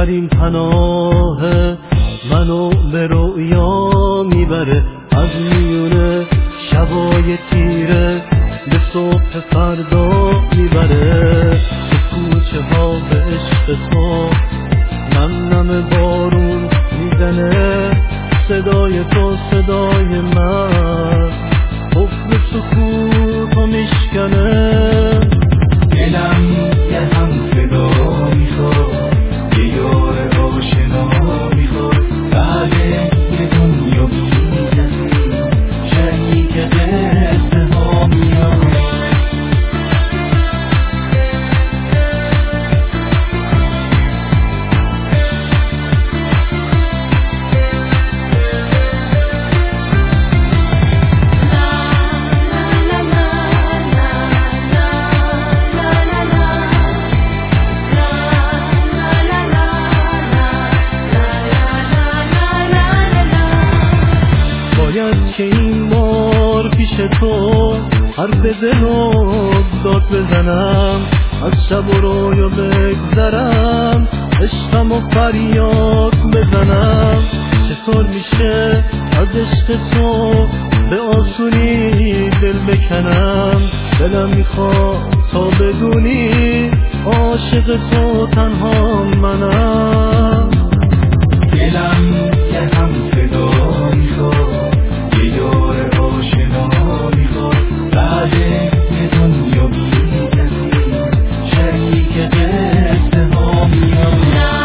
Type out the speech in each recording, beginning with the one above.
بهترین پناه منو به رویا میبره، از میونه شبای تیره به صبح فردا میبره. به کوچه ها به عشق تو نم بارون میزنه، صدای تو صدای من قفل سکوتو میشکنه. دلم یه هم صدا میخواد، یه یار آشنا میخواد، بعد یه دنیا بی‌کسی شریک قصه ها میاد. باید که این بار پیش تو حرف دل و داد بزنم، از شب و رویا بگذرم، عشقم و فریاد بزنم. چطور میشه از عشق تو به آسونی دل بکنم؟ دلم میخواد تا بدونی عاشق تو تنها منم. دلم یه هم صدا میخواد، یه یار آشنا میخواد، بعد یه دنیا بی‌کسی شریک قصه ها میاد.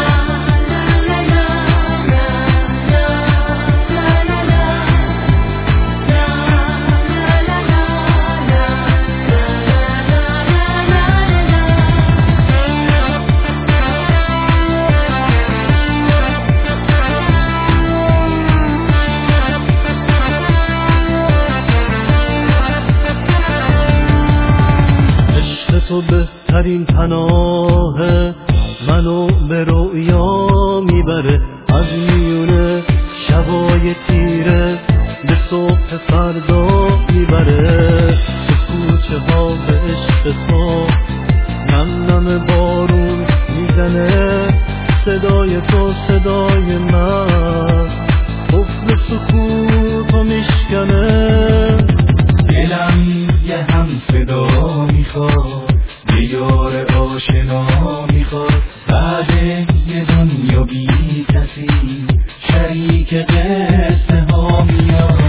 تو بهترین پناه منو به رویا میبره، از میونه شبای تیره به صبح فردا میبره. به کوچه ها به عشق تو نم بارون میزنه، صدای تو صدای من قفل سکوتو میشکنه. دلم یه هم صدا میخواد، یه یار آشنا میخواد، بعد یه دنیا بی‌کسی شریک قصه ها میاد.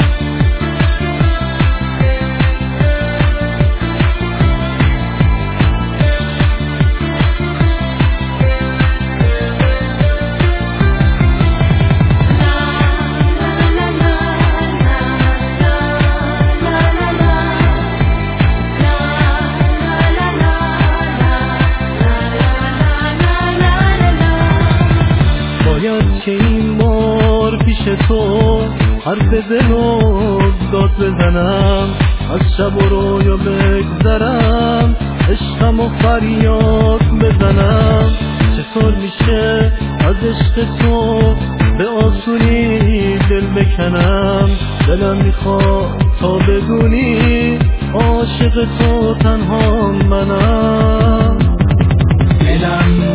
باید که این بار پیش تو حرف دل و داد بزنم، از شب و رویا بگذرم، عشقم و فریاد بزنم. چطور میشه از عشق تو به آسونی دل بکنم؟ دلم میخواد تا بدونی عاشق تو تنها منم. دلم